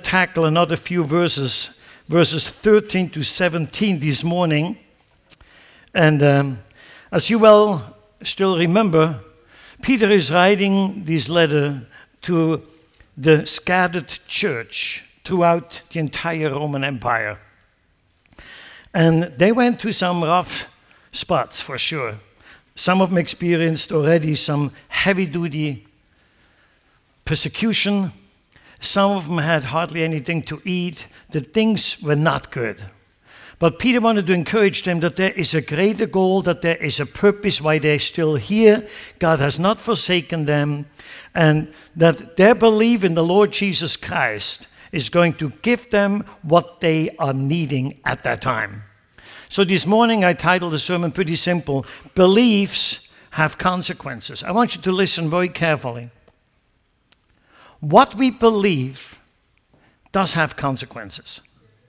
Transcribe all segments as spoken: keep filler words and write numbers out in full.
tackle another few verses, verses thirteen to seventeen this morning. And um, as you well still remember, Peter is writing this letter to the scattered church throughout the entire Roman Empire. And they went through some rough spots for sure. Some of them experienced already some heavy-duty persecution. Some of them had hardly anything to eat. The things were not good. But Peter wanted to encourage them that there is a greater goal, that there is a purpose why they're still here. God has not forsaken them, and that their belief in the Lord Jesus Christ is going to give them what they are needing at that time. So this morning I titled the sermon pretty simple, Beliefs Have Consequences. I want you to listen very carefully. What we believe does have consequences.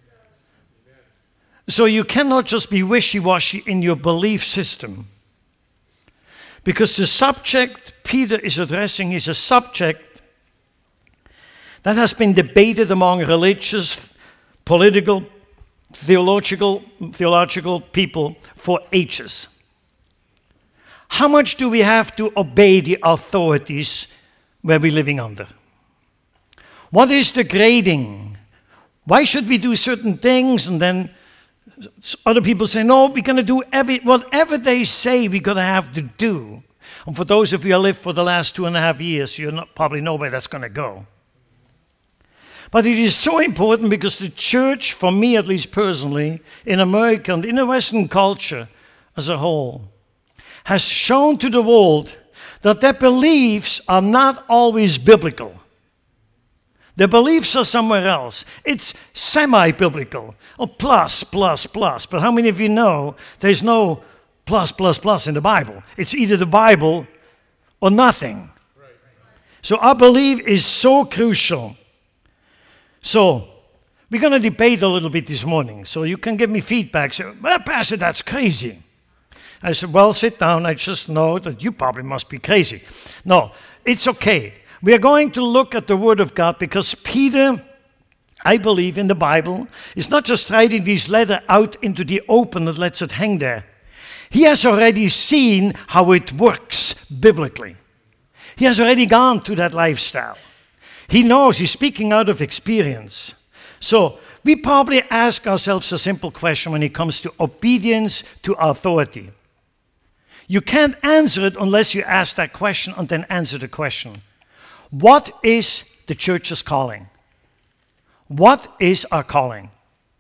So you cannot just be wishy-washy in your belief system. Because the subject Peter is addressing is a subject that has been debated among religious, political, theological, theological people for ages. How much do we have to obey the authorities where we're living under? What is the grading? Why should we do certain things and then other people say, no, we're going to do every, whatever they say we're going to have to do. And for those of you who lived for the last two and a half years, you probably know where that's going to go. But it is so important because the church, for me at least personally, in America and in the Western culture as a whole, has shown to the world that their beliefs are not always biblical. Their beliefs are somewhere else. It's semi-biblical, or plus, plus, plus. But how many of you know there's no plus, plus, plus in the Bible? It's either the Bible or nothing. So our belief is so crucial. So we're going to debate a little bit this morning. So you can give me feedback. Say, well, Pastor, that's crazy. I said, well, sit down. I just know that you probably must be crazy. No, it's okay. We are going to look at the Word of God because Peter, I believe in the Bible, is not just writing this letter out into the open and lets it hang there. He has already seen how it works biblically. He has already gone through that lifestyle. He knows, he's speaking out of experience. So we probably ask ourselves a simple question when it comes to obedience to authority. You can't answer it unless you ask that question and then answer the question. What is the church's calling? What is our calling?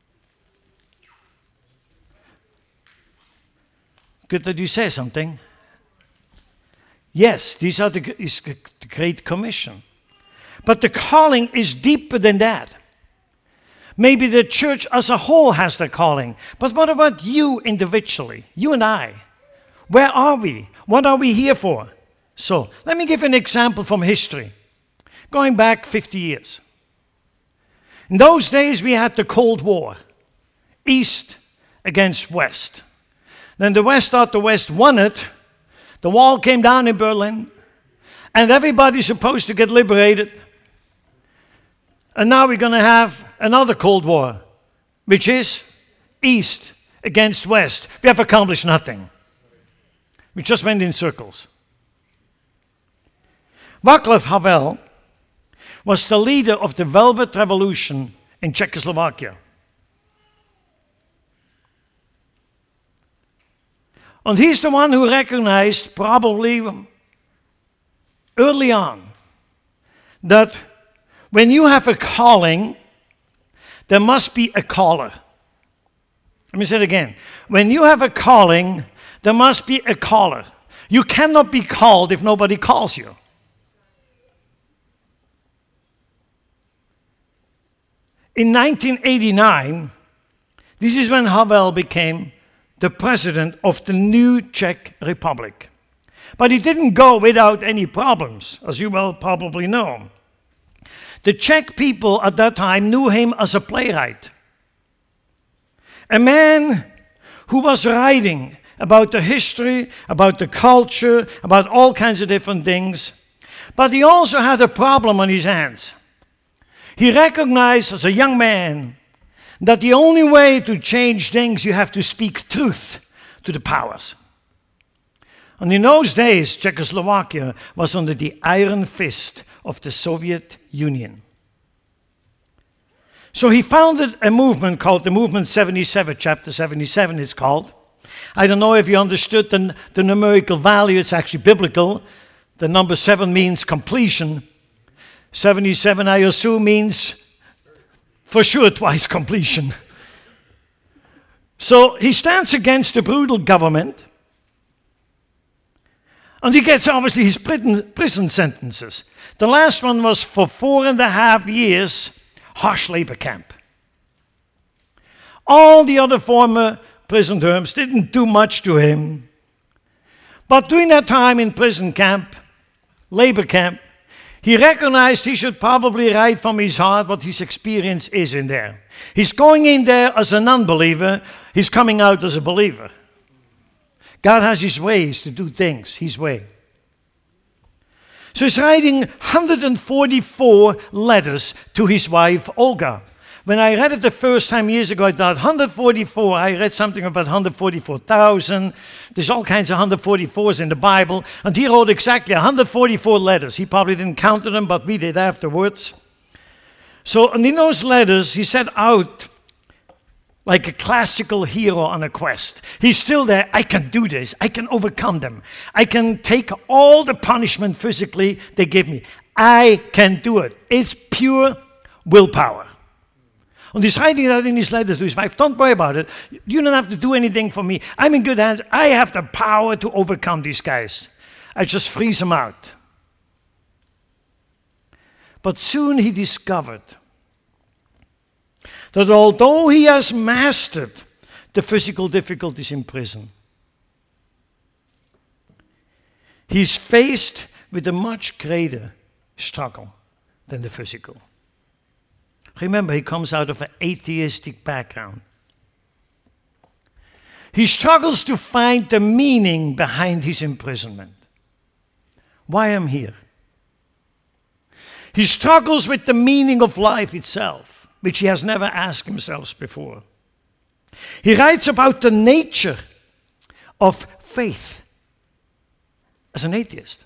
Good that you say something. Yes, these are the, is the Great Commission. But the calling is deeper than that. Maybe the church as a whole has the calling. But what about you individually? You and I. Where are we? What are we here for? So, let me give an example from history. Going back fifty years. In those days, we had the Cold War. East against West. Then the West thought the West won it. The wall came down in Berlin. And everybody's supposed to get liberated. And now we're going to have another Cold War, which is East against West. We have accomplished nothing. We just went in circles. Václav Havel was the leader of the Velvet Revolution in Czechoslovakia. And he's the one who recognized, probably early on, that when you have a calling, there must be a caller. Let me say it again. When you have a calling, there must be a caller. You cannot be called if nobody calls you. In nineteen eighty-nine, this is when Havel became the president of the new Czech Republic. But he didn't go without any problems, as you well probably know. The Czech people at that time knew him as a playwright. A man who was writing about the history, about the culture, about all kinds of different things. But he also had a problem on his hands. He recognized as a young man that the only way to change things, you have to speak truth to the powers. And in those days, Czechoslovakia was under the iron fist of the Soviet Union. So he founded a movement called the Movement seventy-seven, chapter seventy-seven it's called. I don't know if you understood the, the numerical value, it's actually biblical. The number seven means completion. seventy-seven, I assume, means for sure twice completion. So he stands against the brutal government. And he gets obviously his prison, prison sentences. The last one was for four and a half years, harsh labor camp. All the other former prison terms didn't do much to him. But during that time in prison camp, labor camp, he recognized he should probably write from his heart what his experience is in there. He's going in there as an unbeliever, he's coming out as a believer. God has his ways to do things, his way. So he's writing one hundred forty-four letters to his wife, Olga. When I read it the first time years ago, I thought one hundred forty-four, I read something about one hundred forty-four thousand. There's all kinds of one hundred forty-fours in the Bible. And he wrote exactly one hundred forty-four letters. He probably didn't count them, but we did afterwards. So in those letters, he set out like a classical hero on a quest. He's still there. I can do this. I can overcome them. I can take all the punishment physically they give me. I can do it. It's pure willpower. And he's writing that in his letters to his wife. Don't worry about it. You don't have to do anything for me. I'm in good hands. I have the power to overcome these guys. I just freeze them out. But soon he discovered that although he has mastered the physical difficulties in prison, he's faced with a much greater struggle than the physical. Remember, he comes out of an atheistic background. He struggles to find the meaning behind his imprisonment. Why I'm here. He struggles with the meaning of life itself, which he has never asked himself before. He writes about the nature of faith as an atheist.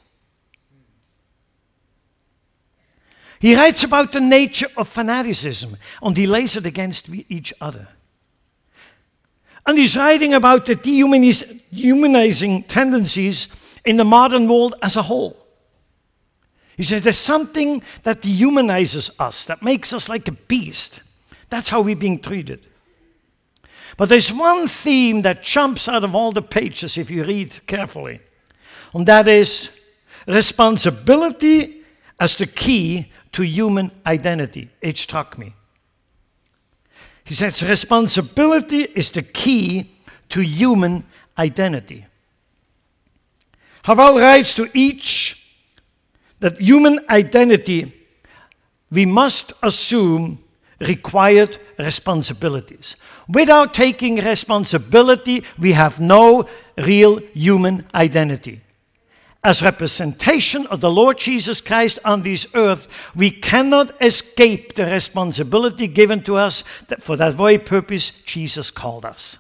He writes about the nature of fanaticism, and he lays it against each other. And he's writing about the dehumanizing tendencies in the modern world as a whole. He says there's something that dehumanizes us, that makes us like a beast. That's how we're being treated. But there's one theme that jumps out of all the pages if you read carefully, and that is responsibility as the key to human identity. It struck me. He says responsibility is the key to human identity. Havel writes to each that human identity, we must assume required responsibilities. Without taking responsibility, we have no real human identity. As representation of the Lord Jesus Christ on this earth, we cannot escape the responsibility given to us that for that very purpose Jesus called us.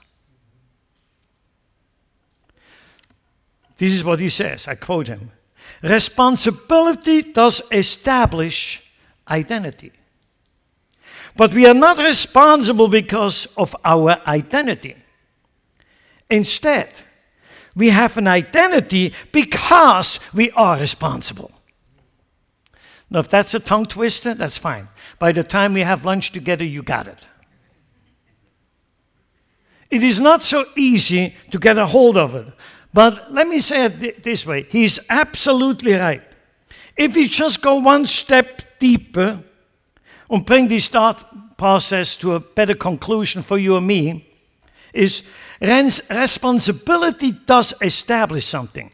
This is what he says, I quote him. Responsibility does establish identity. But we are not responsible because of our identity. Instead, we have an identity because we are responsible. Now, if that's a tongue twister, that's fine. By the time we have lunch together, you got it. It is not so easy to get a hold of it. But let me say it this way. He's absolutely right. If we just go one step deeper and bring this thought process to a better conclusion for you and me, is responsibility does establish something.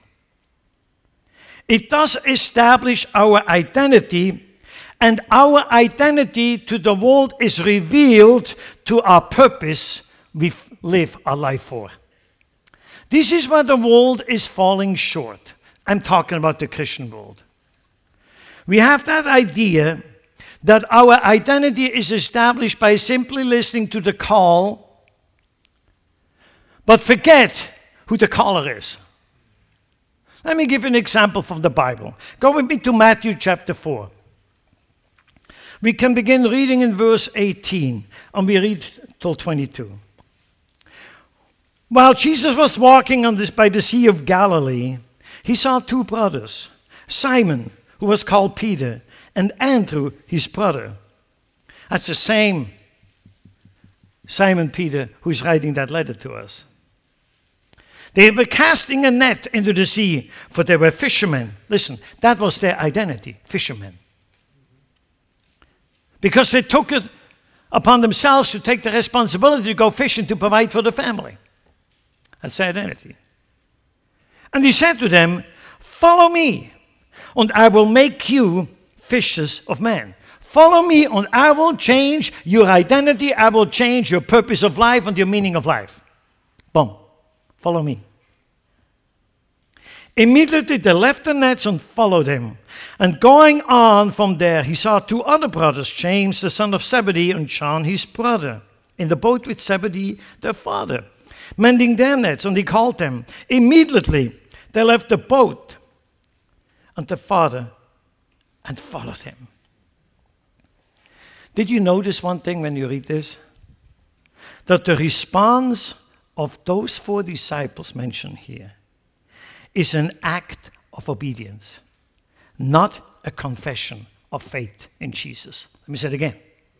It does establish our identity, and our identity to the world is revealed to our purpose we live our life for. This is where the world is falling short. I'm talking about the Christian world. We have that idea that our identity is established by simply listening to the call, but forget who the caller is. Let me give you an example from the Bible. Go with me to Matthew chapter four. We can begin reading in verse eighteen, and we read till twenty-two. While Jesus was walking on this, by the Sea of Galilee, he saw two brothers, Simon, who was called Peter, and Andrew, his brother. That's the same Simon Peter who is writing that letter to us. They were casting a net into the sea, for they were fishermen. Listen, that was their identity, fishermen. Because they took it upon themselves to take the responsibility to go fishing to provide for the family. That's their identity. And he said to them, "Follow me, and I will make you fishers of men." Follow me, and I will change your identity. I will change your purpose of life and your meaning of life. Boom. Follow me. Immediately they left the nets and followed him. And going on from there, he saw two other brothers, James, the son of Zebedee, and John, his brother, in the boat with Zebedee, their father, mending their nets, and he called them. Immediately they left the boat and the father and followed him. Did you notice one thing when you read this? That the response of those four disciples mentioned here is an act of obedience, not a confession of faith in Jesus. Let me say it again.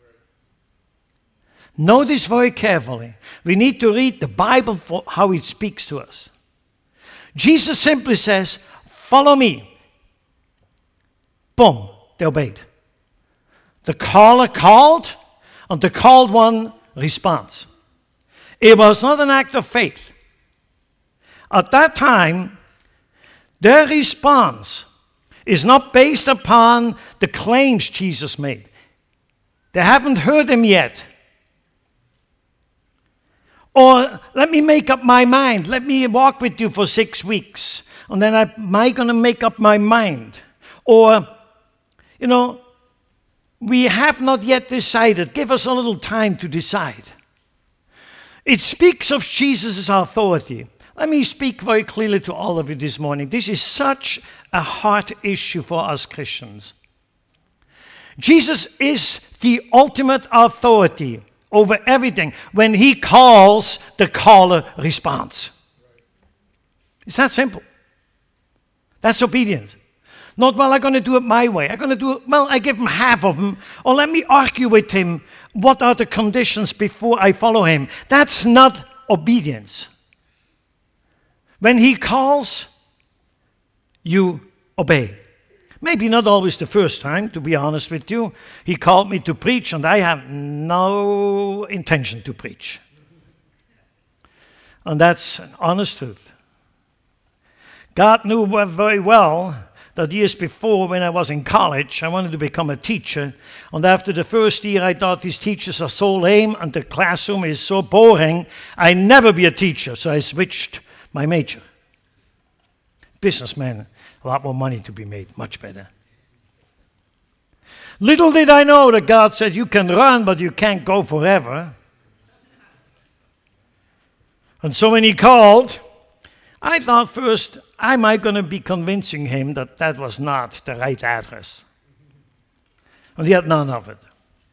Notice very carefully. We need to read the Bible for how it speaks to us. Jesus simply says, "Follow me." Boom, they obeyed. The caller called, and the called one responds. It was not an act of faith. At that time, their response is not based upon the claims Jesus made. They haven't heard him yet. Or, let me make up my mind. Let me walk with you for six weeks. And then I, am I going to make up my mind? Or, you know, we have not yet decided. Give us a little time to decide. It speaks of Jesus' authority. Let me speak very clearly to all of you this morning. This is such a hard issue for us Christians. Jesus is the ultimate authority over everything. When he calls, the caller responds. It's that simple. That's obedience. Not, well, I'm going to do it my way. I'm going to do it, well, I give him half of them. Or let me argue with him. What are the conditions before I follow him? That's not obedience. When he calls, you obey. Maybe not always the first time, to be honest with you. He called me to preach, and I have no intention to preach. And that's an honest truth. God knew very well that years before, when I was in college, I wanted to become a teacher. And after the first year, I thought these teachers are so lame and the classroom is so boring, I'd never be a teacher. So I switched my major. Businessman, a lot more money to be made, much better. Little did I know that God said, you can run, but you can't go forever. And so when he called, I thought first, am I going to be convincing him that that was not the right address? And he had none of it.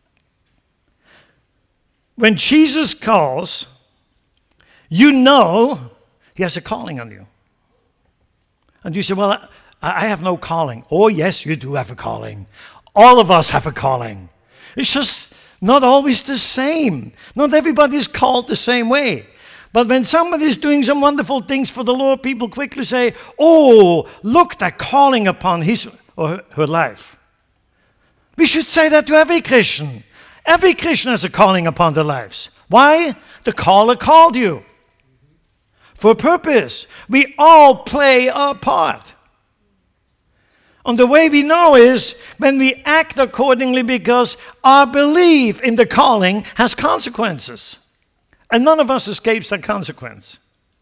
When Jesus calls, you know he has a calling on you. And you say, well, I have no calling. Oh, yes, you do have a calling. All of us have a calling. It's just not always the same. Not everybody is called the same way. But when somebody is doing some wonderful things for the Lord, people quickly say, oh, look, they're calling upon his or her life. We should say that to every Christian. Every Christian has a calling upon their lives. Why? The caller called you. For a purpose. We all play our part. And the way we know is when we act accordingly, because our belief in the calling has consequences. And none of us escapes that consequence.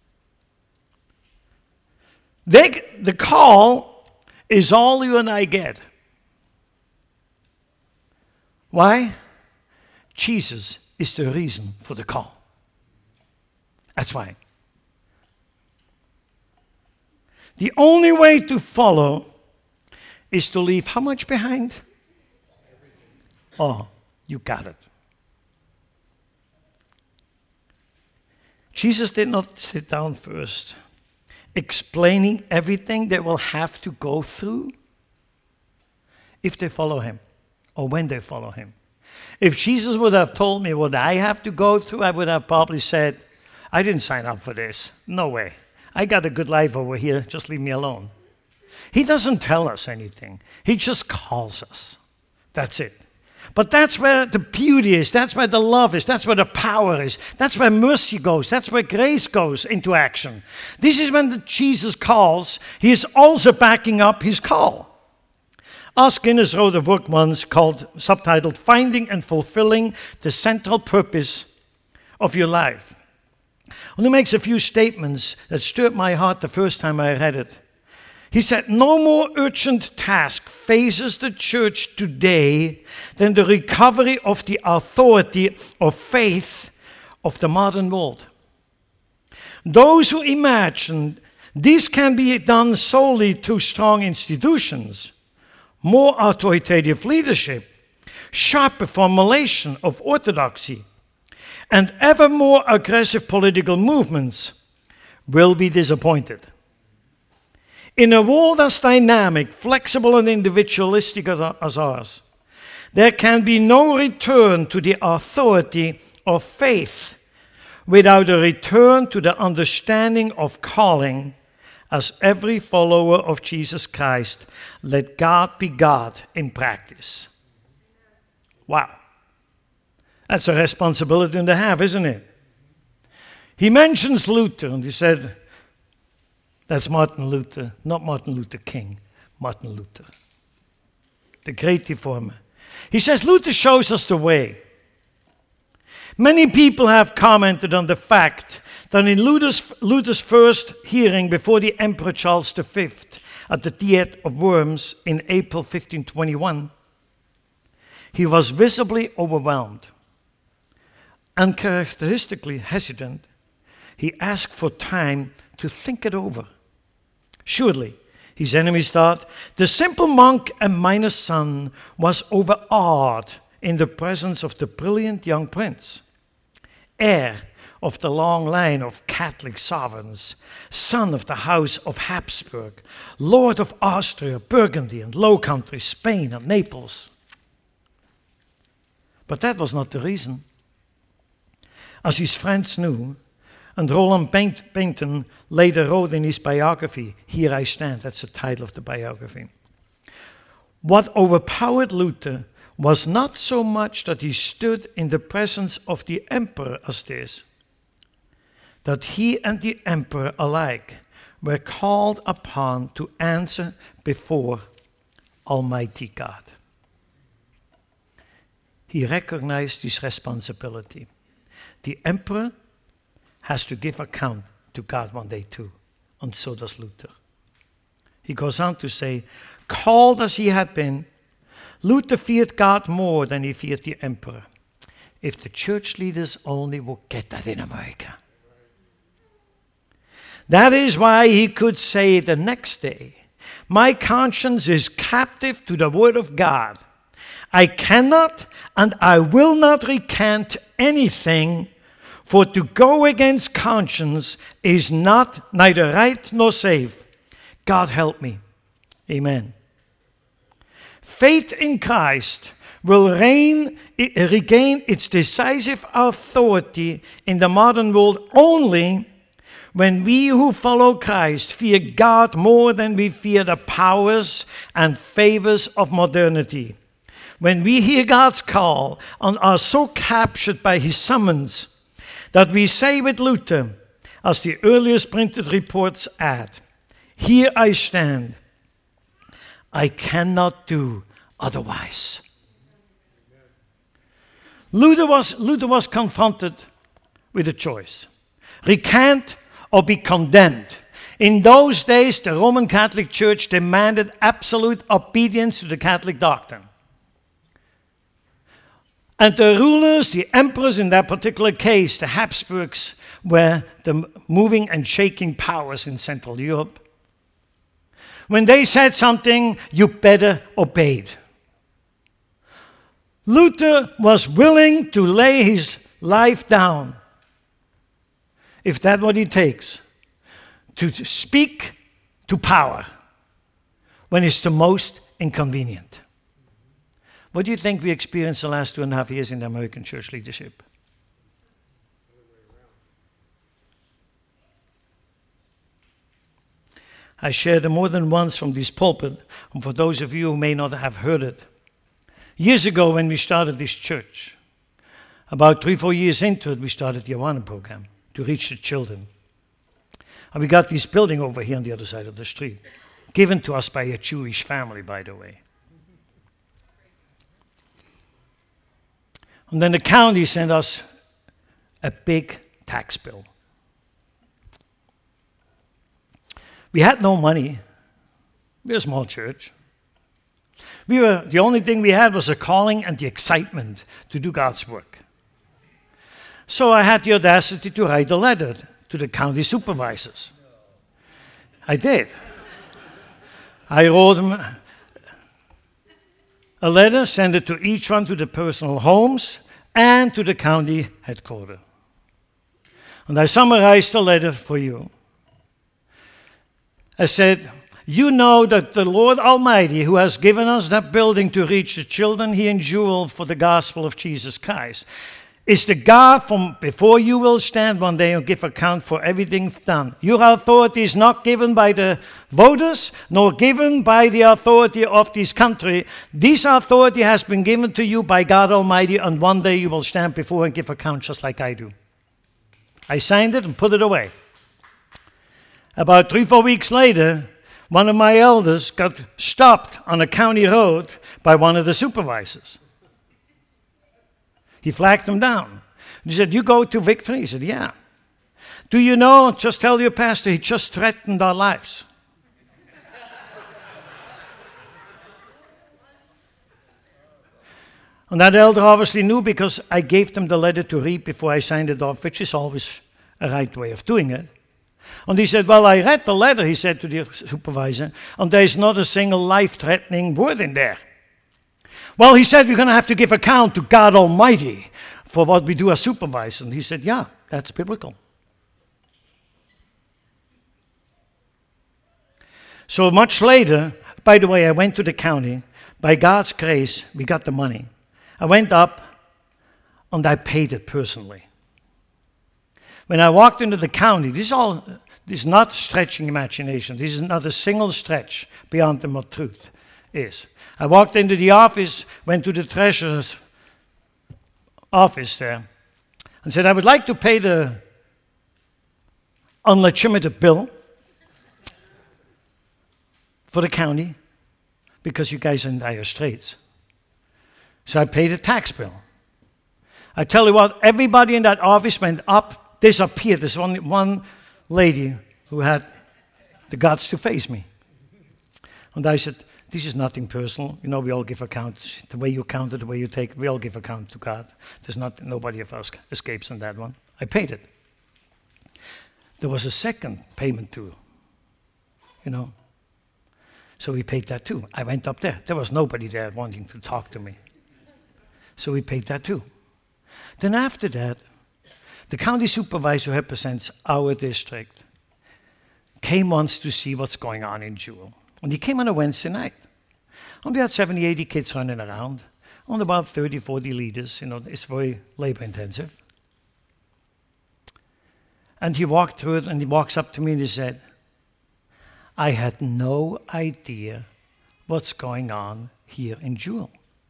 They, the call is all you and I get. Why? Jesus is the reason for the call. That's why. The only way to follow is to leave how much behind? Oh, you got it. Jesus did not sit down first, explaining everything they will have to go through if they follow him, or when they follow him. If Jesus would have told me what I have to go through, I would have probably said, I didn't sign up for this. No way. I got a good life over here. Just leave me alone. He doesn't tell us anything. He just calls us. That's it. But that's where the beauty is. That's where the love is. That's where the power is. That's where mercy goes. That's where grace goes into action. This is when the Jesus calls. He is also backing up his call. Os Guinness wrote a book once called, subtitled, Finding and Fulfilling the Central Purpose of Your Life. And he makes a few statements that stirred my heart the first time I read it. He said, no more urgent task faces the church today than the recovery of the authority of faith of the modern world. Those who imagine this can be done solely through strong institutions, more authoritative leadership, sharper formulation of orthodoxy, and ever more aggressive political movements will be disappointed. In a world as dynamic, flexible, and individualistic as ours, there can be no return to the authority of faith without a return to the understanding of calling. As every follower of Jesus Christ, let God be God in practice. Wow. That's a responsibility to have, isn't it? He mentions Luther, and he said, that's Martin Luther, not Martin Luther King, Martin Luther, the great reformer. He says, Luther shows us the way. Many people have commented on the fact that in Luther's, Luther's first hearing before the Emperor Charles the Fifth at the Diet of Worms in April fifteen twenty-one, he was visibly overwhelmed. Uncharacteristically hesitant, he asked for time to think it over. Surely, his enemies thought, the simple monk and miner's son was overawed in the presence of the brilliant young prince, heir of the long line of Catholic sovereigns, son of the house of Habsburg, lord of Austria, Burgundy, and Low Countries, Spain, and Naples. But that was not the reason. As his friends knew, and Roland Bainton later wrote in his biography, Here I Stand, that's the title of the biography. What overpowered Luther was not so much that he stood in the presence of the emperor as this, that he and the emperor alike were called upon to answer before Almighty God. He recognized his responsibility. The emperor has to give account to God one day too, and so does Luther. He goes on to say, called as he had been, Luther feared God more than he feared the emperor. If the church leaders only would get that in America. That is why he could say the next day, my conscience is captive to the word of God. I cannot and I will not recant anything, for to go against conscience is not neither right nor safe. God help me. Amen. Faith in Christ will reign, regain its decisive authority in the modern world only when we who follow Christ fear God more than we fear the powers and favors of modernity. When we hear God's call and are so captured by his summons that we say with Luther, as the earliest printed reports add, here I stand, I cannot do otherwise. Luther was, Luther was confronted with a choice. Recant or be condemned. In those days, the Roman Catholic Church demanded absolute obedience to the Catholic doctrine. And the rulers, the emperors in that particular case, the Habsburgs, were the moving and shaking powers in Central Europe. When they said something, you better obey it. Luther was willing to lay his life down, if that's what it takes, to speak to power when it's the most inconvenient. What do you think we experienced the last two and a half years in the American church leadership? I shared it more than once from this pulpit, and for those of you who may not have heard it. Years ago when we started this church, about three, four years into it, we started the Awana program to reach the children. And we got this building over here on the other side of the street, given to us by a Jewish family, by the way. And then the county sent us a big tax bill. We had no money. We were a small church. We were, the only thing we had was a calling and the excitement to do God's work. So I had the audacity to write a letter to the county supervisors. I did. I wrote them a letter, sent it to each one, to the personal homes and to the county headquarters. And I summarized the letter for you. I said, you know that the Lord Almighty, who has given us that building to reach the children here in Jewel for the gospel of Jesus Christ, is the God from before you will stand one day and give account for everything done. Your authority is not given by the voters, nor given by the authority of this country. This authority has been given to you by God Almighty, and one day you will stand before and give account just like I do. I signed it and put it away. About three, four weeks later, one of my elders got stopped on a county road by one of the supervisors. He flagged him down. He said, you go to Victory? He said, yeah. Do you know, just tell your pastor, he just threatened our lives. And that elder obviously knew, because I gave them the letter to read before I signed it off, which is always a right way of doing it. And he said, well, I read the letter, he said to the supervisor, and there is not a single life-threatening word in there. Well, he said, we're going to have to give account to God Almighty for what we do as supervisors. And he said, yeah, that's biblical. So much later, by the way, I went to the county. By God's grace, we got the money. I went up, and I paid it personally. When I walked into the county, this is all, this is not stretching imagination. This is not a single stretch beyond the what truth is. I walked into the office, went to the treasurer's office there, and said, I would like to pay the unlegitimate bill for the county, because you guys are in dire straits. So I paid a tax bill. I tell you what, everybody in that office went up, disappeared. There's only one lady who had the guts to face me. And I said, this is nothing personal. You know, we all give account. The way you count it, the way you take it, we all give account to God. There's not, nobody of us escapes on that one. I paid it. There was a second payment too, you know. So we paid that too. I went up there. There was nobody there wanting to talk to me. So we paid that too. Then after that, the county supervisor who represents our district came once to see what's going on in Jewel. And he came on a Wednesday night. And we had seventy, eighty kids running around, and about thirty, forty leaders. You know, it's very labor intensive. And he walked through it, and he walks up to me and he said, I had no idea what's going on here in Jewel.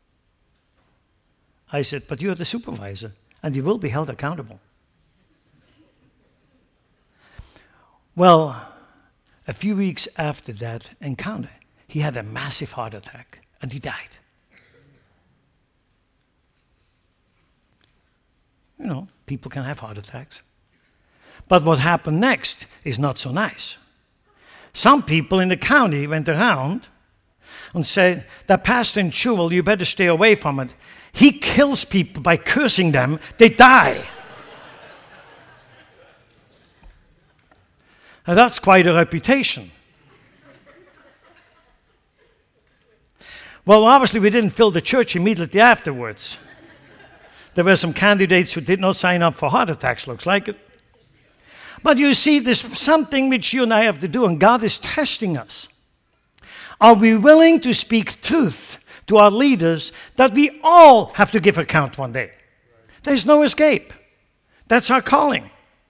I said, but you're the supervisor, and you will be held accountable. Well, a few weeks after that encounter, he had a massive heart attack, and he died. You know, people can have heart attacks. But what happened next is not so nice. Some people in the county went around and say, that pastor in Chuvil, you better stay away from it. He kills people by cursing them. They die. And that's quite a reputation. Well, obviously, we didn't fill the church immediately afterwards. There were some candidates who did not sign up for heart attacks, looks like it. But you see, there's something which you and I have to do, and God is testing us. Are we willing to speak truth to our leaders that we all have to give account one day? There's no escape. That's our calling.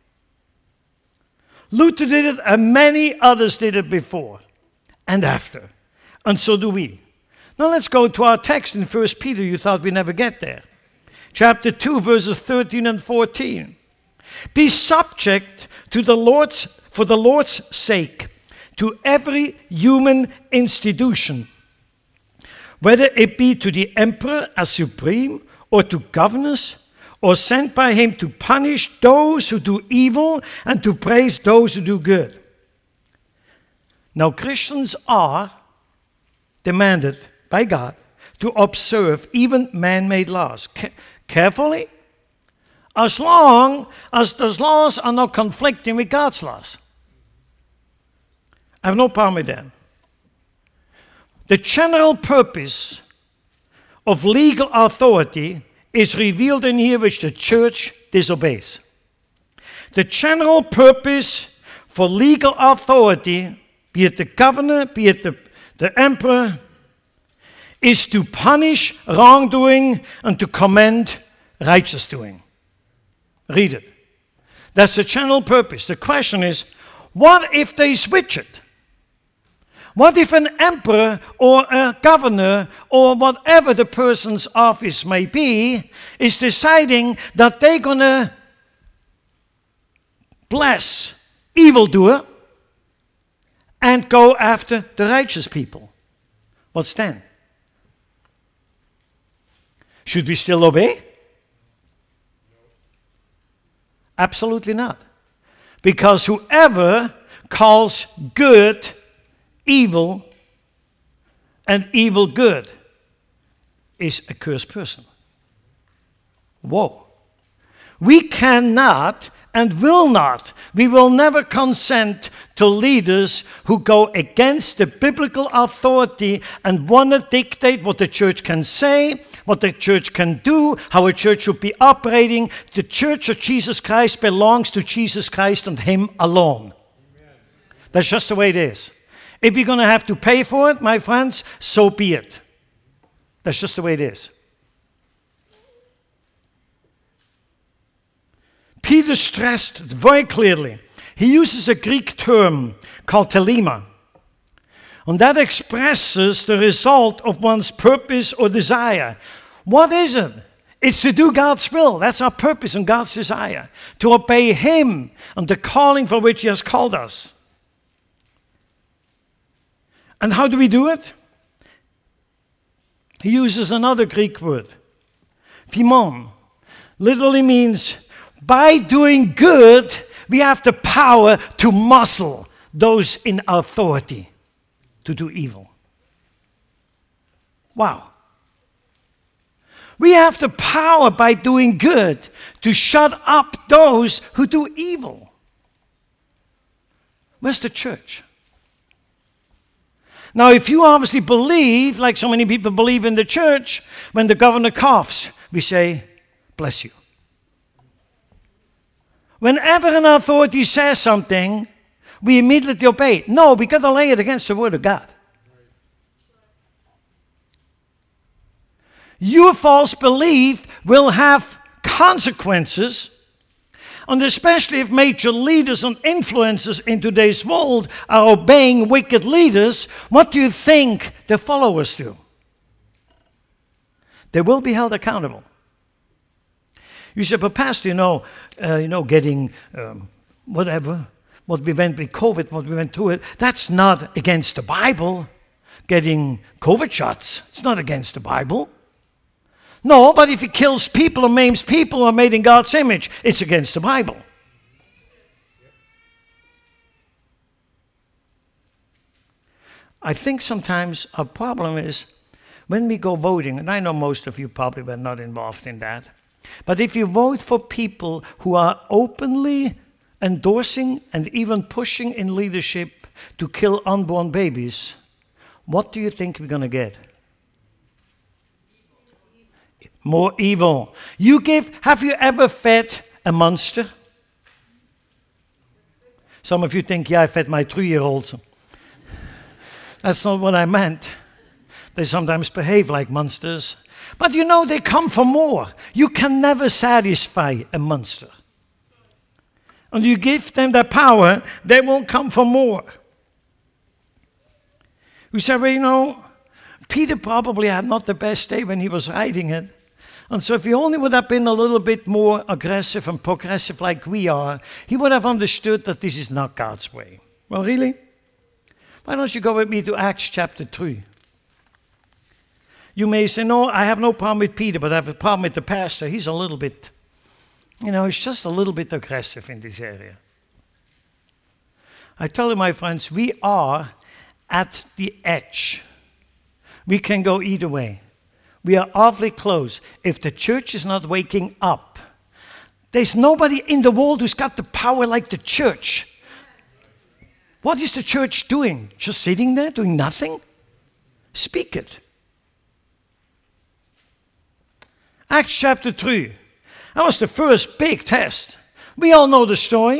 Luther did it, and many others did it before and after. And so do we. Now let's go to our text in First Peter. You thought we'd never get there. Chapter two, verses thirteen and fourteen. Be subject to the Lord's, for the Lord's sake, to every human institution, whether it be to the emperor as supreme, or to governors, or sent by him to punish those who do evil and to praise those who do good. Now, Christians are demanded by God to observe even man-made laws Ca- carefully, as long as those laws are not conflicting with God's laws. I have no problem with that. The general purpose of legal authority is revealed in here, which the church disobeys. The general purpose for legal authority, be it the governor, be it the, the emperor, is to punish wrongdoing and to commend righteous doing. Read it. That's the general purpose. The question is, what if they switch it? What if an emperor or a governor or whatever the person's office may be is deciding that they're going to bless evildoer and go after the righteous people? What's then? Should we still obey? Absolutely not. Because whoever calls good evil and evil good is a cursed person. Whoa. We cannot and will not, we will never consent to leaders who go against the biblical authority and want to dictate what the church can say, what the church can do, how a church should be operating. The church of Jesus Christ belongs to Jesus Christ and Him alone. Amen. That's just the way it is. If you're going to have to pay for it, my friends, so be it. That's just the way it is. Peter stressed very clearly. He uses a Greek term called telema. And that expresses the result of one's purpose or desire. What is it? It's to do God's will. That's our purpose and God's desire. To obey Him and the calling for which He has called us. And how do we do it? He uses another Greek word, phimon. Literally means, by doing good, we have the power to muscle those in authority to do evil. Wow. We have the power by doing good to shut up those who do evil. Where's the church? Now, if you obviously believe, like so many people believe in the church, when the governor coughs, we say, bless you. Whenever an authority says something, we immediately obey it. No, we got to lay it against the Word of God. Your false belief will have consequences, and especially if major leaders and influencers in today's world are obeying wicked leaders, what do you think the followers do? They will be held accountable. You say, but Pastor, you know, uh, you know, getting um, whatever, what we went with COVID, what we went through it, that's not against the Bible. Getting COVID shots, it's not against the Bible. No, but if it kills people or maims people who are made in God's image, it's against the Bible. I think sometimes our problem is when we go voting, and I know most of you probably were not involved in that, but if you vote for people who are openly endorsing and even pushing in leadership to kill unborn babies, what do you think we're going to get? More evil. You give, have you ever fed a monster? Some of you think, yeah, I fed my three-year-old. That's not what I meant. They sometimes behave like monsters. But you know, they come for more. You can never satisfy a monster. And you give them the power, they will come for more. We say, well, you know, Peter probably had not the best day when he was writing it. And so if he only would have been a little bit more aggressive and progressive like we are, he would have understood that this is not God's way. Well, really? Why don't you go with me to Acts chapter three? You may say, no, I have no problem with Peter, but I have a problem with the pastor. He's a little bit, you know, he's just a little bit aggressive in this area. I tell you, my friends, we are at the edge. We can go either way. We are awfully close. If the church is not waking up, there's nobody in the world who's got the power like the church. What is the church doing? Just sitting there doing nothing? Speak it. Acts chapter three. That was the first big test. We all know the story.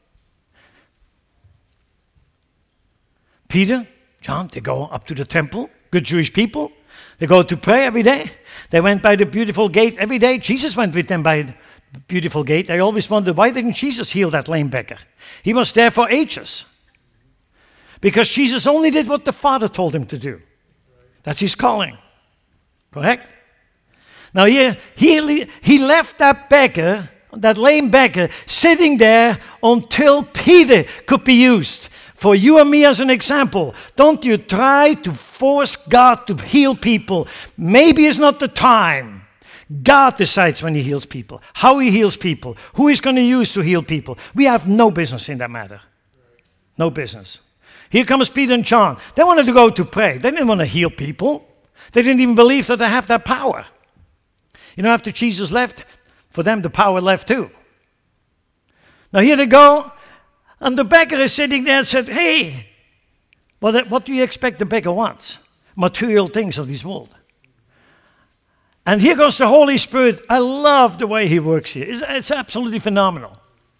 Peter, John, they go up to the temple, good Jewish people. They go to pray every day. They went by the beautiful gate every day. Jesus went with them by the beautiful gate. I always wondered, why didn't Jesus heal that lame beggar? He was there for ages. Because Jesus only did what the Father told him to do. That's his calling. Correct? Now here, he, he left that beggar, that lame beggar, sitting there until Peter could be used. For you and me as an example, don't you try to force God to heal people. Maybe it's not the time. God decides when he heals people, how he heals people, who he's going to use to heal people. We have no business in that matter. No business. Here comes Peter and John. They wanted to go to pray. They didn't want to heal people. They didn't even believe that they have that power. You know, after Jesus left, for them the power left too. Now here they go. And the beggar is sitting there and said, hey, what, what do you expect the beggar wants? Material things of this world. And here goes the Holy Spirit. I love the way he works here. It's, it's absolutely phenomenal.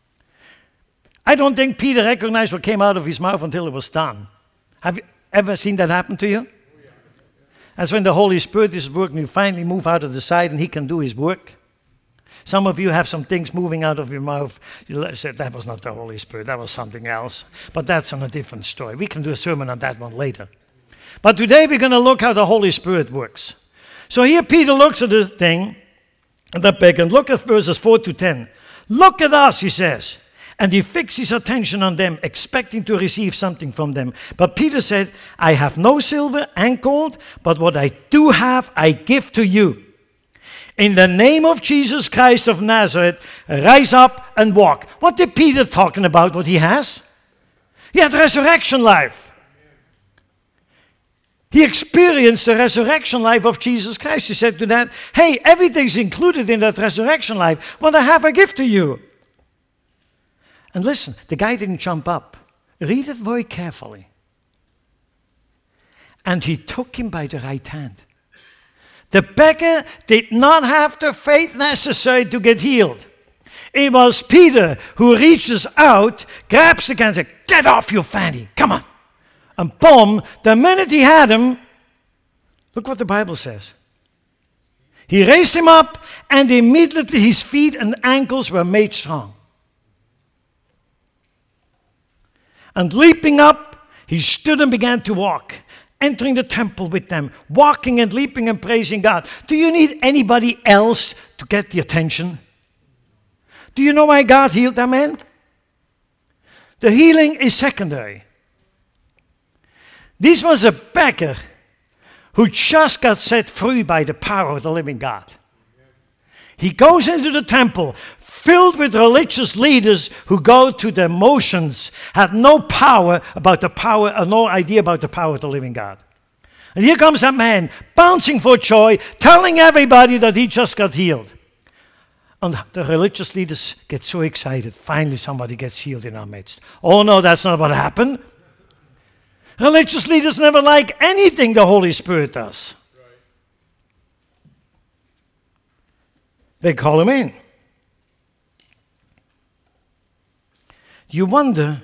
I don't think Peter recognized what came out of his mouth until it was done. Have you ever seen that happen to you? That's when the Holy Spirit is working, you finally move out of the side and he can do his work. Some of you have some things moving out of your mouth. You said that was not the Holy Spirit, that was something else. But that's on a different story. We can do a sermon on that one later. But today we're going to look how the Holy Spirit works. So here Peter looks at the thing, and that beggar, and look at verses four to ten. Look at us, he says. And he fixed his attention on them, expecting to receive something from them. But Peter said, I have no silver and gold, but what I do have, I give to you. In the name of Jesus Christ of Nazareth, rise up and walk. What did Peter talking about, what he has? He had resurrection life. He experienced the resurrection life of Jesus Christ. He said to that, hey, everything's included in that resurrection life. What I have, I give to you. And listen, the guy didn't jump up. Read it very carefully. And he took him by the right hand. The beggar did not have the faith necessary to get healed. It was Peter who reaches out, grabs the guy and says, get off your fanny, come on. And boom, the minute he had him, look what the Bible says. He raised him up and immediately his feet and ankles were made strong. And leaping up, he stood and began to walk, entering the temple with them, walking and leaping and praising God. Do you need anybody else to get the attention? Do you know why God healed that man? The healing is secondary. This was a beggar who just got set free by the power of the living God. He goes into the temple, filled with religious leaders who go to their motions, have no power about the power, or no idea about the power of the living God. And here comes a man bouncing for joy, telling everybody that he just got healed. And the religious leaders get so excited. Finally, somebody gets healed in our midst. Oh, no, that's not what happened. Religious leaders never like anything the Holy Spirit does. They call him in. You wonder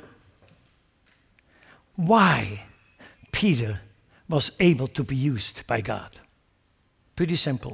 why Peter was able to be used by God. Pretty simple.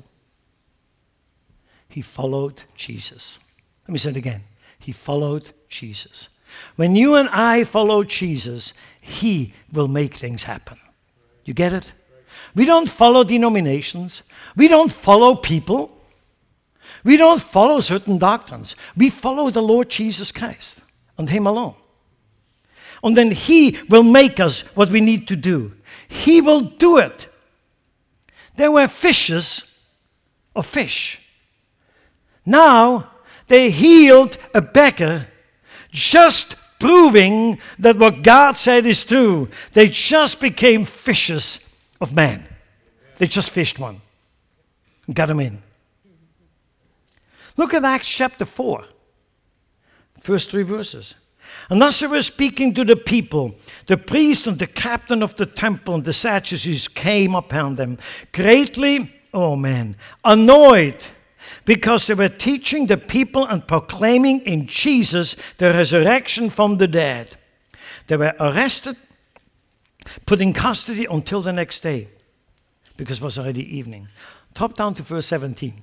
He followed Jesus. Let me say it again. He followed Jesus. When you and I follow Jesus, he will make things happen. You get it? We don't follow denominations. We don't follow people. We don't follow certain doctrines. We follow the Lord Jesus Christ and him alone. And then he will make us what we need to do. He will do it. There were fishes of fish. Now, they healed a beggar, just proving that what God said is true. They just became fishers of men. They just fished one and got him in. Look at Acts chapter four, first three verses. And as they were speaking to the people, the priest and the captain of the temple and the Sadducees came upon them, greatly, oh man, annoyed, because they were teaching the people and proclaiming in Jesus the resurrection from the dead. They were arrested, put in custody until the next day, because it was already evening. Drop down to verse seventeen.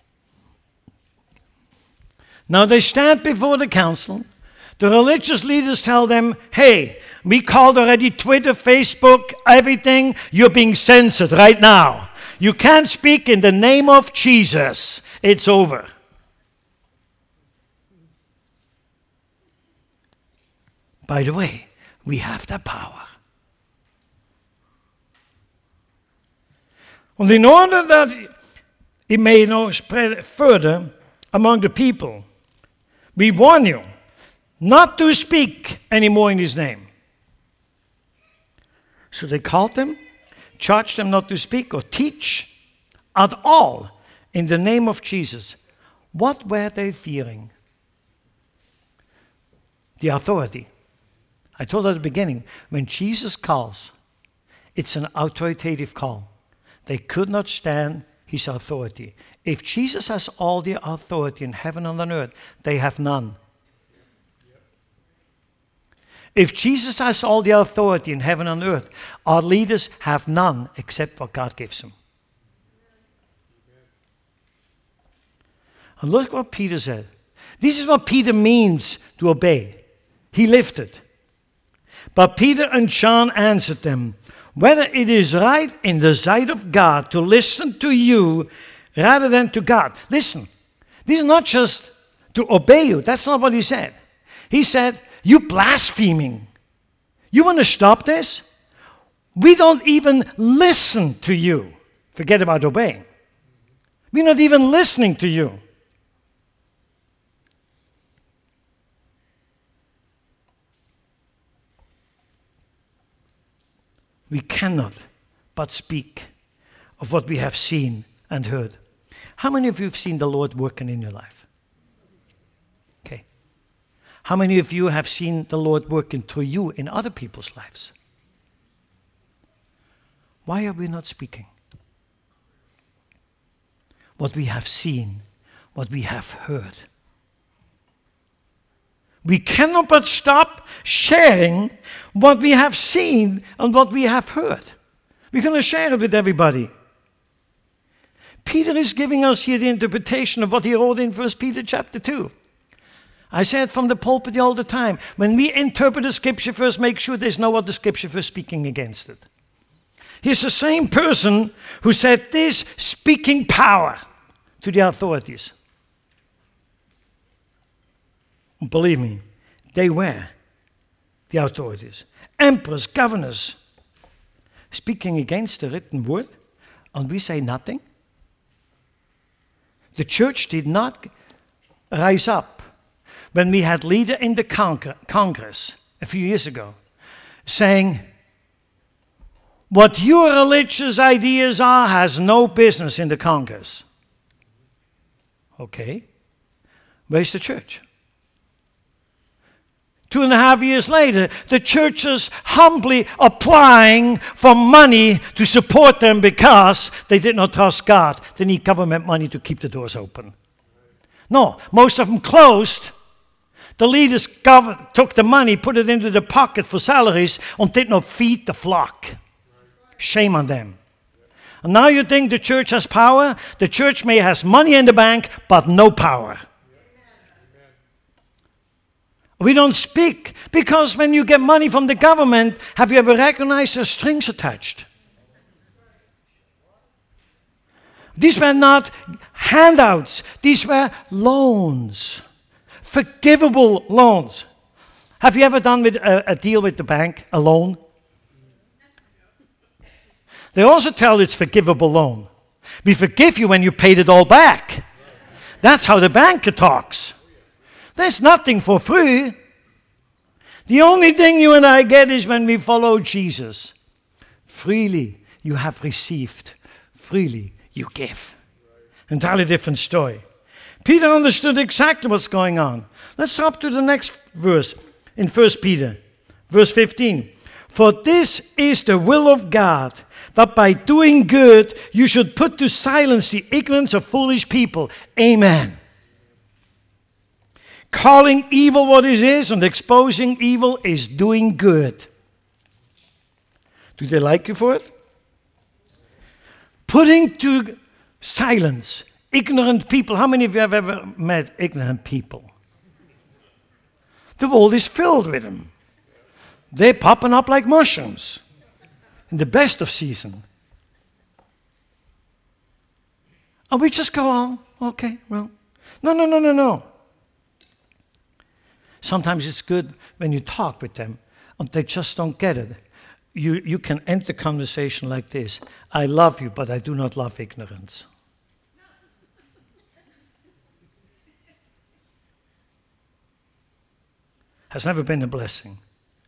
Now they stand before the council. The religious leaders tell them, hey, we called already Twitter, Facebook, everything. You're being censored right now. You can't speak in the name of Jesus. It's over. By the way, we have the power. And in order that it may not spread further among the people, we warn you not to speak anymore in his name. So they called them, charged them not to speak or teach at all in the name of Jesus. What were they fearing? The authority. I told at the beginning, when Jesus calls, it's an authoritative call. They could not stand his authority. If Jesus has all the authority in heaven and on earth, they have none. If Jesus has all the authority in heaven and earth, our leaders have none except what God gives them. And look what Peter said. This is what Peter means to obey. He lifted. But Peter and John answered them, whether it is right in the sight of God to listen to you rather than to God. Listen, this is not just to obey you. That's not what he said. He said, you blaspheming. You want to stop this? We don't even listen to you. Forget about obeying. We're not even listening to you. We cannot but speak of what we have seen and heard. How many of you have seen the Lord working in your life? Okay. How many of you have seen the Lord working through you in other people's lives? Why are we not speaking? What we have seen, what we have heard. We cannot but stop sharing what we have seen and what we have heard. We're going to share it with everybody. Peter is giving us here the interpretation of what he wrote in First Peter chapter two. I say it from the pulpit all the time. When we interpret the scripture first, make sure there's no other scripture first speaking against it. He's the same person who said this, speaking power to the authorities. Believe me, they were the authorities. Emperors, governors, speaking against the written word, and we say nothing. The church did not rise up when we had leader in the Congress a few years ago saying, what your religious ideas are has no business in the Congress. Okay, where's the church? Two and a half years later, the church is humbly applying for money to support them because they did not trust God. They need government money to keep the doors open. No, most of them closed. The leaders gov- took the money, put it into the pocket for salaries, and did not feed the flock. Shame on them. And now you think the church has power? The church may has money in the bank, but no power. We don't speak because when you get money from the government, have you ever recognized there's strings attached? These were not handouts. These were loans. Forgivable loans. Have you ever done with a, a deal with the bank, a loan? They also tell it's forgivable loan. We forgive you when you paid it all back. That's how the banker talks. There's nothing for free. The only thing you and I get is when we follow Jesus. Freely you have received. Freely you give. Entirely different story. Peter understood exactly what's going on. Let's drop to the next verse in First Peter, verse fifteen. For this is the will of God, that by doing good you should put to silence the ignorance of foolish people. Amen. Calling evil what it is and exposing evil is doing good. Do they like you for it? Putting to silence ignorant people. How many of you have ever met ignorant people? The world is filled with them. They're popping up like mushrooms in the best of season. And we just go on, okay, well, no, no, no, no, no. Sometimes it's good when you talk with them and they just don't get it. You, you can end the conversation like this. I love you, but I do not love ignorance. Has never been a blessing.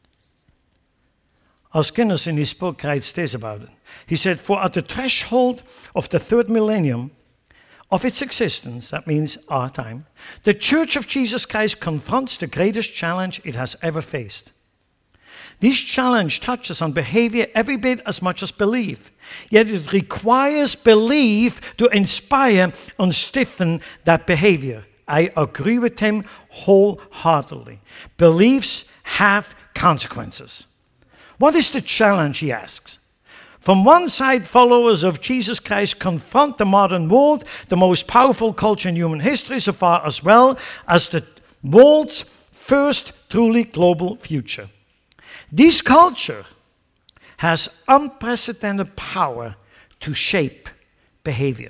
Os Guinness in his book writes this about it. He said, for at the threshold of the third millennium of its existence, that means our time, the Church of Jesus Christ confronts the greatest challenge it has ever faced. This challenge touches on behavior every bit as much as belief, yet it requires belief to inspire and stiffen that behavior. I agree with him wholeheartedly. Beliefs have consequences. What is the challenge, he asks? From one side, followers of Jesus Christ confront the modern world, the most powerful culture in human history so far, as well as the world's first truly global future. This culture has unprecedented power to shape behavior.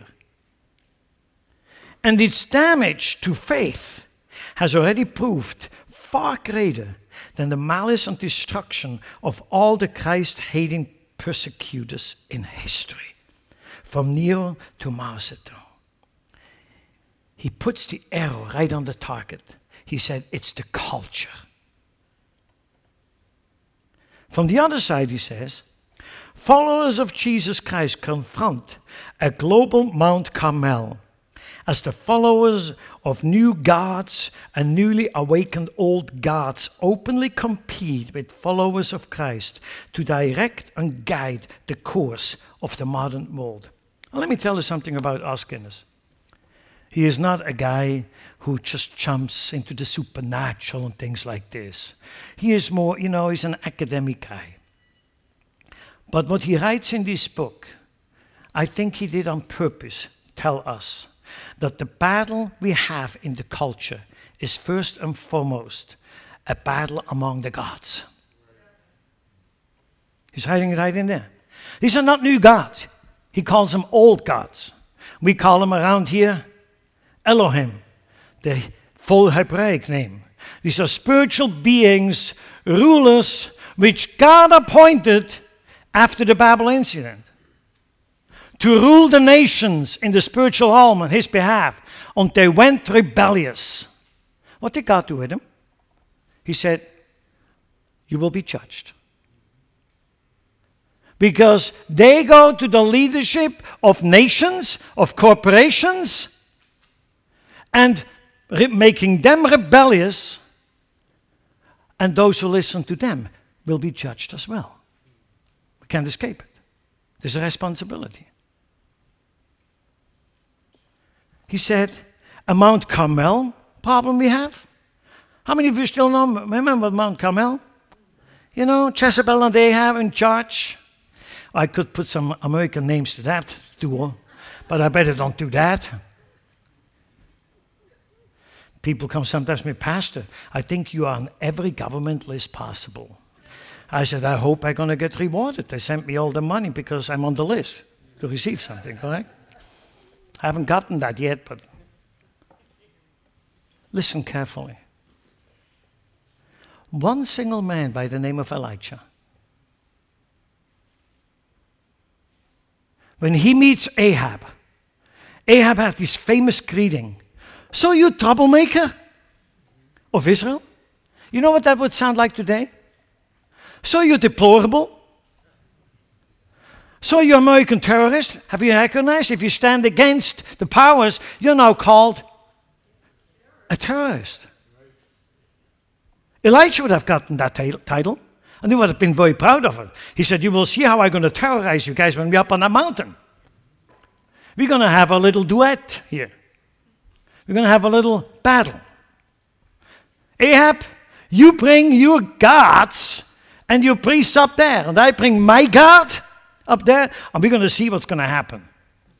And its damage to faith has already proved far greater than the malice and destruction of all the Christ-hating persecutors in history, from Nero to Mao Zedong. He puts the arrow right on the target. He said, it's the culture. From the other side, he says, followers of Jesus Christ confront a global Mount Carmel as the followers of new gods and newly awakened old gods openly compete with followers of Christ to direct and guide the course of the modern world. Now, let me tell you something about Os Guinness. He is not a guy who just jumps into the supernatural and things like this. He is more, you know, he's an academic guy. But what he writes in this book, I think he did on purpose tell us that the battle we have in the culture is first and foremost a battle among the gods. He's writing it right in there. These are not new gods. He calls them old gods. We call them around here Elohim, the full Hebraic name. These are spiritual beings, rulers, which God appointed after the Babel incident to rule the nations in the spiritual realm on his behalf. And they went rebellious. What did God do with him? He said, you will be judged. Because they go to the leadership of nations, of corporations, and re- making them rebellious, and those who listen to them will be judged as well. We can't escape it. There's a responsibility. He said, a Mount Carmel problem we have. How many of you still know, remember Mount Carmel? You know, Jezebel and Ahab in charge. I could put some American names to that duo, but I better don't do that. People come sometimes to me, Pastor, I think you are on every government list possible. I said, I hope I'm going to get rewarded. They sent me all the money because I'm on the list to receive something, correct? I haven't gotten that yet, but listen carefully. One single man by the name of Elijah, when he meets Ahab, Ahab had this famous greeting. So you troublemaker of Israel? You know what that would sound like today? So you deplorable? So you American terrorist? Have you recognized if you stand against the powers, you're now called a terrorist? Elijah would have gotten that title, and he would have been very proud of it. He said, you will see how I'm going to terrorize you guys when we're up on that mountain. We're going to have a little duet here. We're going to have a little battle. Ahab, you bring your gods and your priests up there, and I bring my God up there, and we're going to see what's going to happen.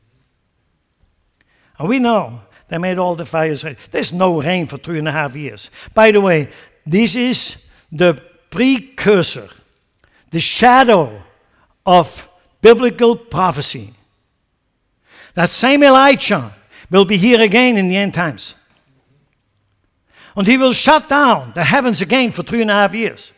And we know they made all the fires ready. There's no rain for three and a half years. By the way, this is the precursor, the shadow of biblical prophecy. That same Elijah will be here again in the end times. And he will shut down the heavens again for three and a half years.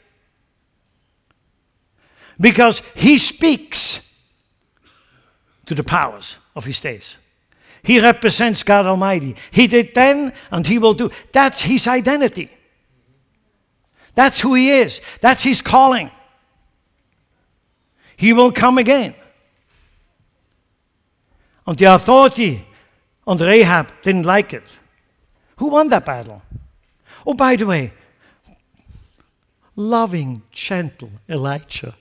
Because he speaks to the powers of his days. He represents God Almighty. He did then and he will do. That's his identity. That's who he is. That's his calling. He will come again. And the authority under Ahab didn't like it. Who won that battle? Oh, by the way, loving, gentle Elijah.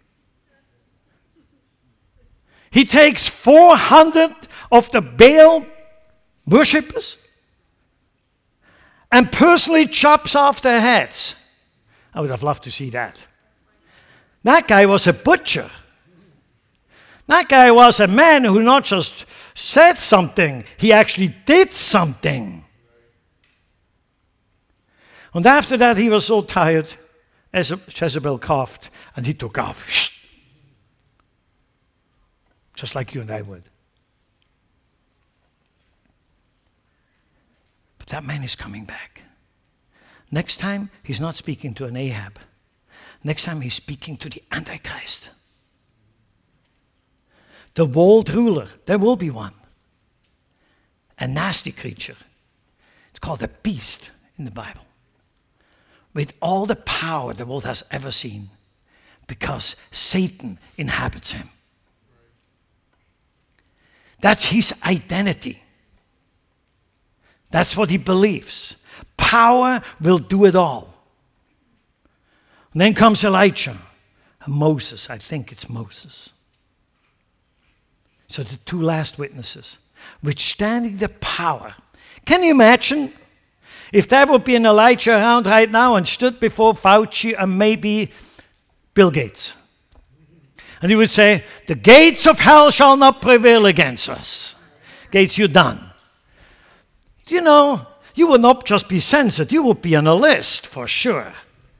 He takes four hundred of the Baal worshippers and personally chops off their heads. I would have loved to see that. That guy was a butcher. That guy was a man who not just said something, he actually did something. And after that, he was so tired, as Jezebel coughed, and he took off. Just like you and I would. But that man is coming back. Next time, he's not speaking to an Ahab. Next time, he's speaking to the Antichrist. The world ruler, there will be one. A nasty creature. It's called a beast in the Bible. With all the power the world has ever seen. Because Satan inhabits him. That's his identity. That's what he believes. Power will do it all. And then comes Elijah. And Moses, I think it's Moses. So the two last witnesses, withstanding the power. Can you imagine if there would be an Elijah around right now and stood before Fauci and maybe Bill Gates? And he would say, the gates of hell shall not prevail against us. Gates, you're done. Do you know, you would not just be censored, you would be on a list for sure.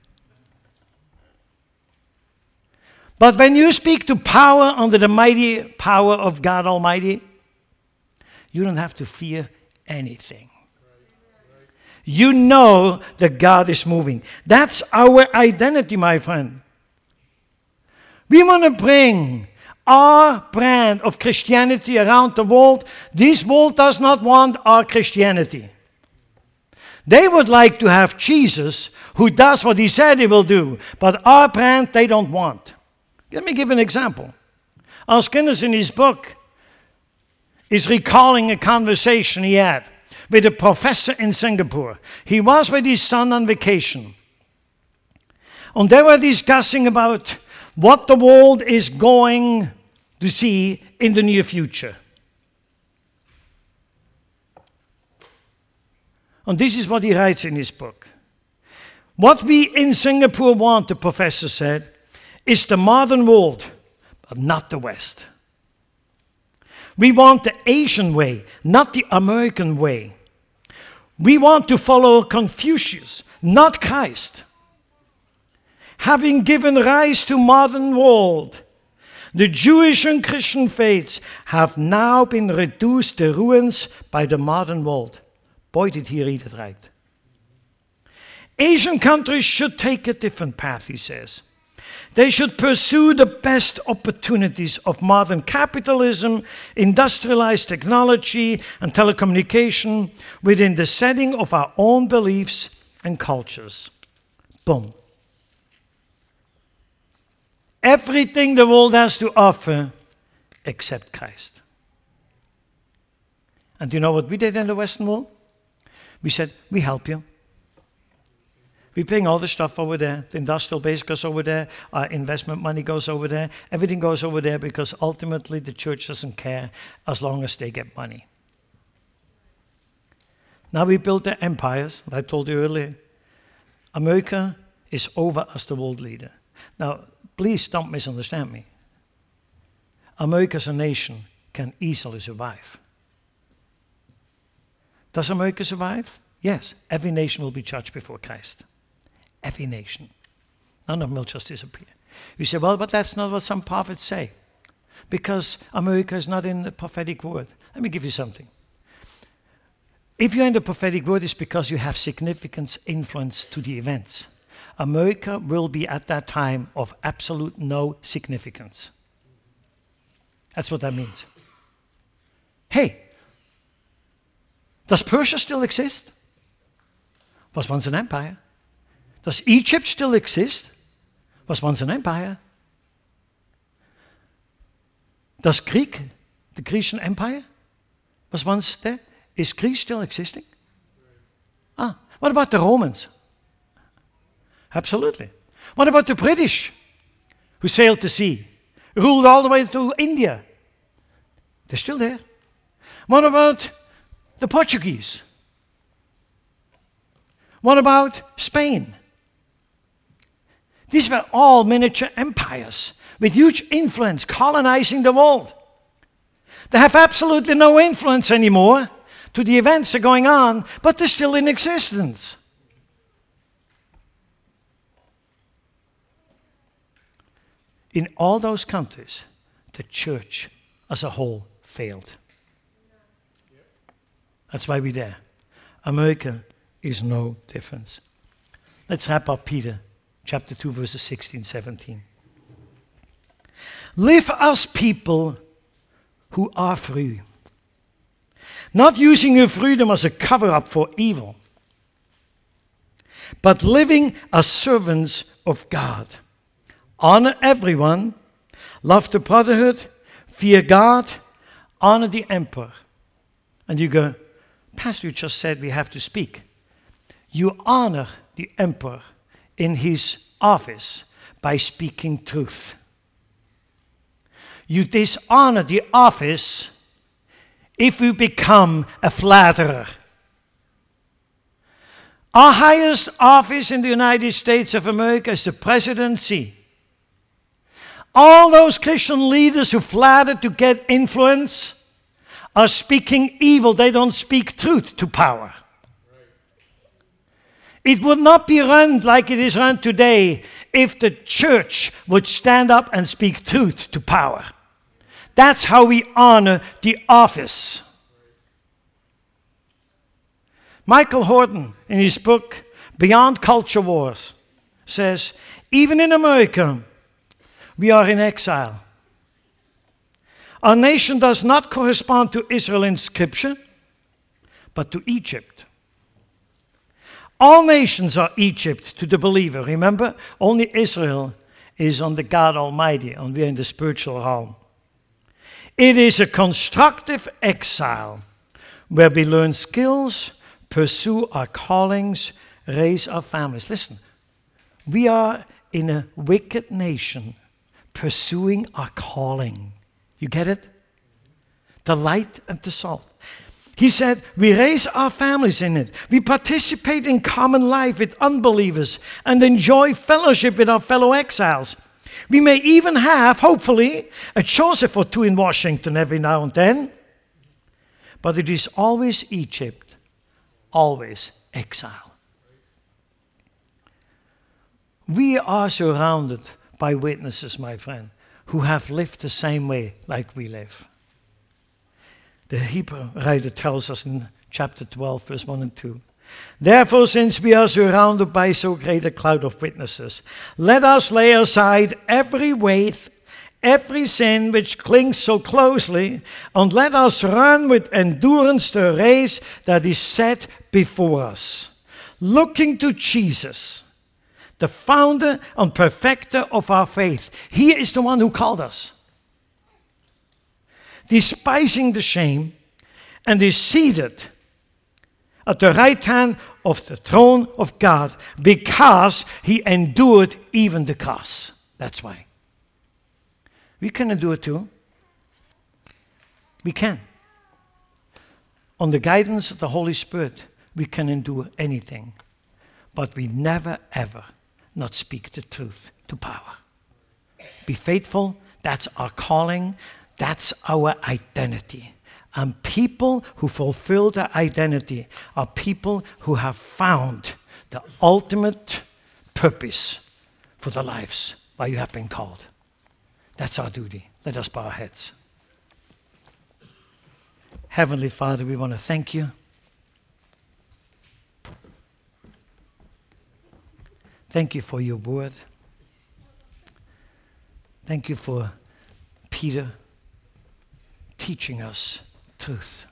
But when you speak to power under the mighty power of God Almighty, you don't have to fear anything. You know that God is moving. That's our identity, my friend. We want to bring our brand of Christianity around the world. This world does not want our Christianity. They would like to have Jesus who does what he said he will do, but our brand they don't want. Let me give an example. Al Skinner in his book is recalling a conversation he had with a professor in Singapore. He was with his son on vacation. And they were discussing about what the world is going to see in the near future. And this is what he writes in his book. What we in Singapore want, the professor said, is the modern world, but not the West. We want the Asian way, not the American way. We want to follow Confucius, not Christ. Having given rise to modern world, the Jewish and Christian faiths have now been reduced to ruins by the modern world. Boy, did he read it right. Asian countries should take a different path, he says. They should pursue the best opportunities of modern capitalism, industrialized technology, and telecommunication within the setting of our own beliefs and cultures. Boom. Everything the world has to offer except Christ. And do you know what we did in the Western world? We said, we help you. We bring all the stuff over there. The industrial base goes over there. Our investment money goes over there. Everything goes over there because ultimately the church doesn't care as long as they get money. Now we built the empires. I told you earlier. America is over as the world leader. Now, please don't misunderstand me. America as a nation can easily survive. Does America survive? Yes. Every nation will be judged before Christ. Every nation. None of them will just disappear. You say, well, but that's not what some prophets say. Because America is not in the prophetic word. Let me give you something. If you're in the prophetic word, it's because you have significant influence to the events. America will be at that time of absolute no significance. That's what that means. Hey, does Persia still exist? Was once an empire. Does Egypt still exist? Was once an empire. Does Greek, the Grecian Empire, was once there? Is Greece still existing? Ah, what about the Romans? Absolutely. What about the British, who sailed the sea, ruled all the way to India? They're still there. What about the Portuguese? What about Spain? These were all miniature empires with huge influence, colonizing the world. They have absolutely no influence anymore to the events that are going on, but they're still in existence. In all those countries, the church as a whole failed. That's why we're there. America is no difference. Let's wrap up Peter, chapter two, verses sixteen, seventeen. Live as people who are free, not using your freedom as a cover-up for evil, but living as servants of God. Honor everyone, love the brotherhood, fear God, honor the emperor. And you go, Pastor, you just said we have to speak. You honor the emperor in his office by speaking truth. You dishonor the office if you become a flatterer. Our highest office in the United States of America is the presidency. All those Christian leaders who flatter to get influence are speaking evil. They don't speak truth to power. It would not be run like it is run today if the church would stand up and speak truth to power. That's how we honor the office. Michael Horton, in his book, Beyond Culture Wars, says, even in America, we are in exile. Our nation does not correspond to Israel in Scripture, but to Egypt. All nations are Egypt to the believer. Remember, only Israel is on the God Almighty, and we're in the spiritual realm. It is a constructive exile where we learn skills, pursue our callings, raise our families. Listen, we are in a wicked nation pursuing our calling. You get it? The light and the salt. He said, we raise our families in it. We participate in common life with unbelievers and enjoy fellowship with our fellow exiles. We may even have, hopefully, a Joseph or two in Washington every now and then. But it is always Egypt, always exile. We are surrounded by witnesses, my friend, who have lived the same way like we live. The Hebrew writer tells us in chapter twelve, verse one and two. Therefore, since we are surrounded by so great a cloud of witnesses, let us lay aside every weight, every sin which clings so closely, and let us run with endurance the race that is set before us, looking to Jesus, the founder and perfecter of our faith. He is the one who called us. Despising the shame, and is seated at the right hand of the throne of God, because he endured even the cross. That's why. We can endure too. We can. On the guidance of the Holy Spirit, we can endure anything. But we never, ever not speak the truth to power. Be faithful. That's our calling. That's our identity. And people who fulfill their identity are people who have found the ultimate purpose for their lives, why you have been called. That's our duty. Let us bow our heads. Heavenly Father, we want to thank you. Thank you for your word. Thank you for Peter teaching us truth.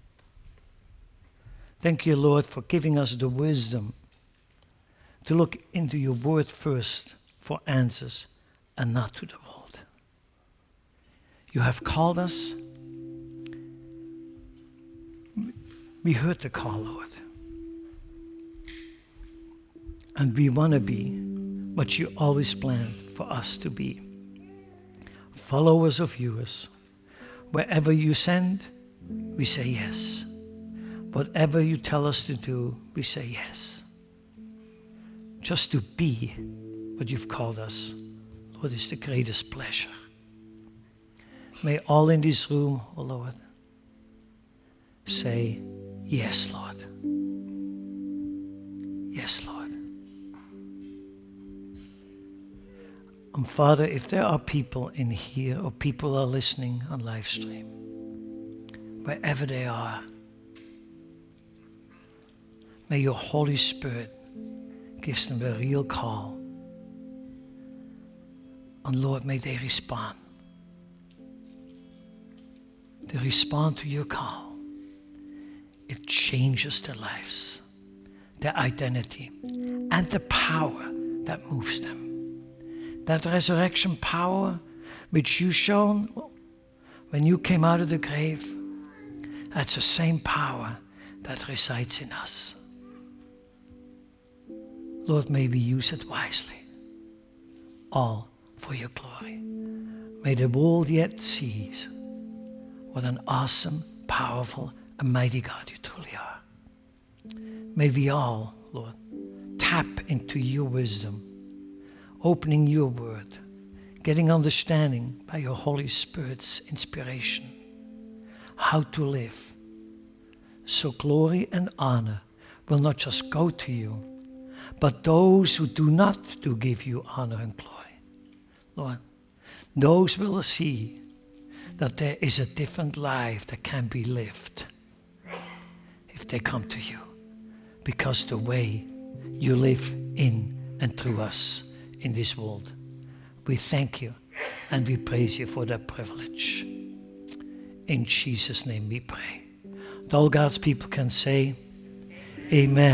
Thank you, Lord, for giving us the wisdom to look into your word first for answers and not to the world. You have called us. We heard the call, Lord. And we want to be what you always planned for us to be. Followers of yours. Wherever you send, we say yes. Whatever you tell us to do, we say yes. Just to be what you've called us, Lord, is the greatest pleasure. May all in this room, oh Lord, say, yes, Lord. Yes, Lord. And Father, if there are people in here or people are listening on live stream, wherever they are, may your Holy Spirit give them a real call. And Lord, may they respond. They respond to your call. It changes their lives, their identity, and the power that moves them. That resurrection power which you shown when you came out of the grave, that's the same power that resides in us. Lord, may we use it wisely, all for your glory. May the world yet see what an awesome, powerful, and mighty God you truly are. May we all, Lord, tap into your wisdom, opening your word, getting understanding by your Holy Spirit's inspiration, how to live. So glory and honor will not just go to you, but those who do not do give you honor and glory. Lord, those will see that there is a different life that can be lived if they come to you, because the way you live in and through us in this world. We thank you and we praise you for that privilege. In Jesus' name we pray. All God's people can say, amen.